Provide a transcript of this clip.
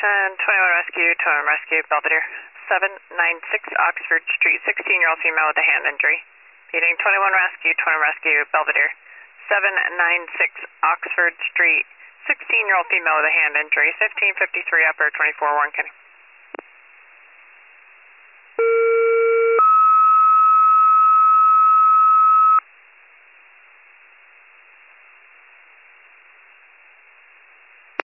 Station 21 Rescue, Belvedere. 796 Oxford Street, 16-year-old female with a hand injury. Repeating, 21 Rescue, Belvedere. 796 Oxford Street, 16-year-old female with a hand injury. 1553 upper, 24 Warren County.